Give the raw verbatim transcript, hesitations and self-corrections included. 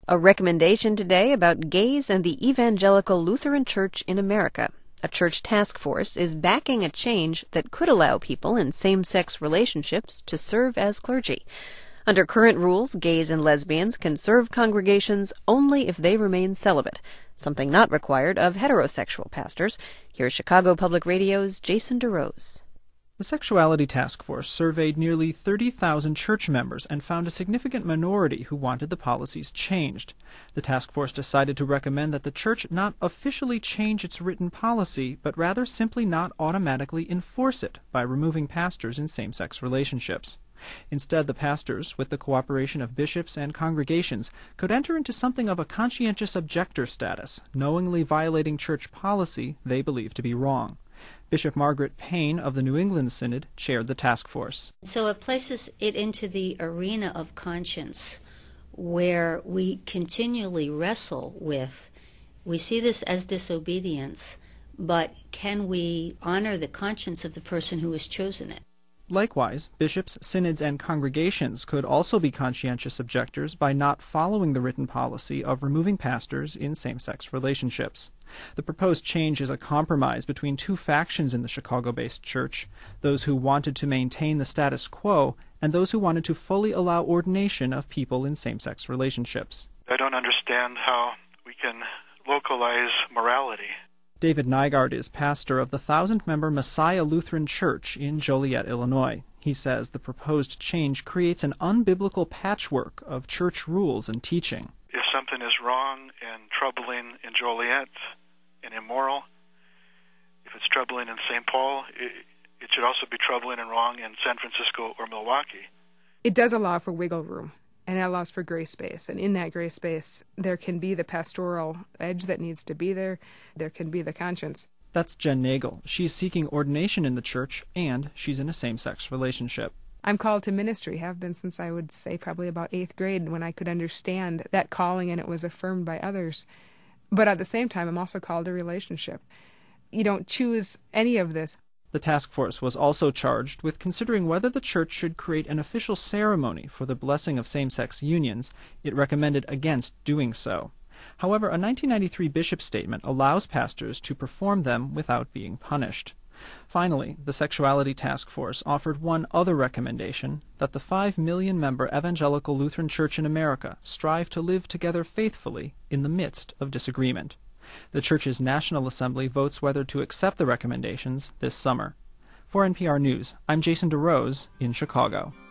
A recommendation today about gays and the Evangelical Lutheran Church in America. A church task force is backing a change that could allow people in same-sex relationships to serve as clergy. Under current rules, gays and lesbians can serve congregations only if they remain celibate, something not required of heterosexual pastors. Here's Chicago Public Radio's Jason DeRose. The Sexuality Task Force surveyed nearly thirty thousand church members and found a significant minority who wanted the policies changed. The task force decided to recommend that the church not officially change its written policy, but rather simply not automatically enforce it by removing pastors in same-sex relationships. Instead, the pastors, with the cooperation of bishops and congregations, could enter into something of a conscientious objector status, knowingly violating church policy they believe to be wrong. Bishop Margaret Payne of the New England Synod chaired the task force. So it places it into the arena of conscience, where we continually wrestle with, we see this as disobedience, but can we honor the conscience of the person who has chosen it? Likewise, bishops, synods, and congregations could also be conscientious objectors by not following the written policy of removing pastors in same-sex relationships. The proposed change is a compromise between two factions in the Chicago-based church, those who wanted to maintain the status quo and those who wanted to fully allow ordination of people in same-sex relationships. I don't understand how we can localize morality. David Nygaard is pastor of the thousand-member Messiah Lutheran Church in Joliet, Illinois. He says the proposed change creates an unbiblical patchwork of church rules and teaching. If something is wrong and troubling in Joliet and immoral, if it's troubling in Saint Paul, it, it should also be troubling and wrong in San Francisco or Milwaukee. It does allow for wiggle room, and it allows for gray space. And in that gray space, there can be the pastoral edge that needs to be there. There can be the conscience. That's Jen Nagel. She's seeking ordination in the church, and she's in a same-sex relationship. I'm called to ministry, have been since I would say probably about eighth grade, when I could understand that calling and it was affirmed by others. But at the same time, I'm also called to relationship. You don't choose any of this. The task force was also charged with considering whether the church should create an official ceremony for the blessing of same-sex unions. It recommended against doing so. However, a nineteen ninety-three bishop statement allows pastors to perform them without being punished. Finally, the Sexuality Task Force offered one other recommendation, that the five million member Evangelical Lutheran Church in America strive to live together faithfully in the midst of disagreement. The church's National Assembly votes whether to accept the recommendations this summer. For N P R News, I'm Jason DeRose in Chicago.